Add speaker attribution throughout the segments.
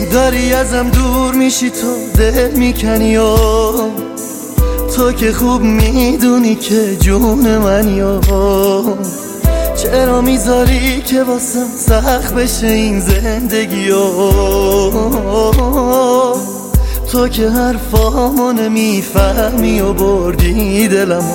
Speaker 1: داری ازم دور میشی، تو دل میکنی و تو که خوب میدونی که جون منی و چرا میذاری که واسم سخت بشه این زندگی و تو که حرفامو نمیفهمی و بردی دلمو.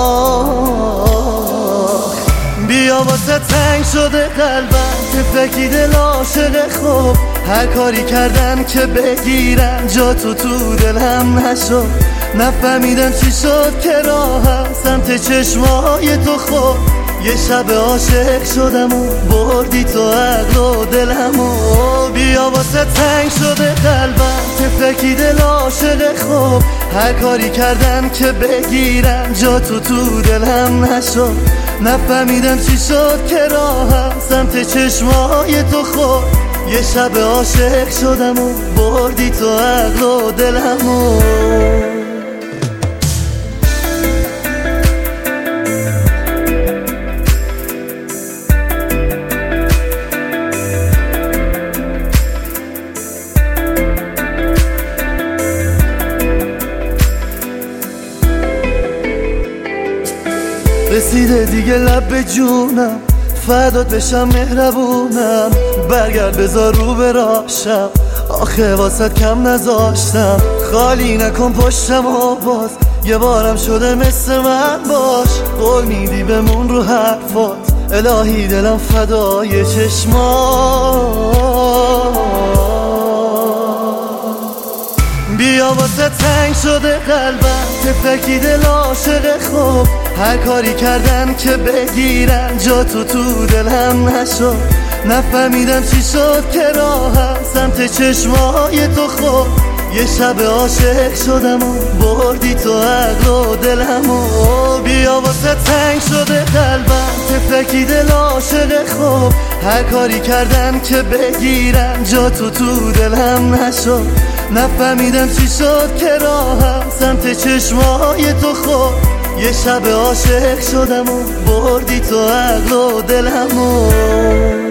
Speaker 1: بیا واسه تنگ شده قلبم تفکی دل عاشق خوب، هر کاری کردن که بگیرن جا تو دلم نشد، نفهمیدم چی شد که راهم سمت چشمای تو خود. یه شب عاشق شدم و بردی تو عقل و دلمو. بیا واسه تنگ شده قلبم تفکی دل عاشق خوب، هر کاری کردن که بگیرن جا تو دلم نشد، نفهمیدم چی شد که راهم سمت چشمای تو خود. یه شب عاشق شدم و بردی تو عقل و دلمو. رسیده دیگه لب به جونم، فدات بشم مهربونم، برگرد بذار رو براشم، آخه واسط کم نذاشتم، خالی نکن پشتم و باز یه بارم شده مثل من باش، قول میدی بمون رو حرفات، الهی دلم فدای چشمات. بیا واسه تنگ شده قلبم تفکی دل عاشق خوب، هر کاری کردن که بگیرن جا تو دلم نشد، نفهمیدم چی شد که راهم سمت چشمای تو خود. یه شب عاشق شدم و بردی تو عقل و دلمو. بیا واسه تنگ شده قلبم تفکی دل عاشق خوب، هر کاری کردن که بگیرن جا تو دلم نشد، نفهمیدم چی شد که راهم سمت چشمای تو خود. یه شب عاشق شدم و بردی تو عقل و دلمو.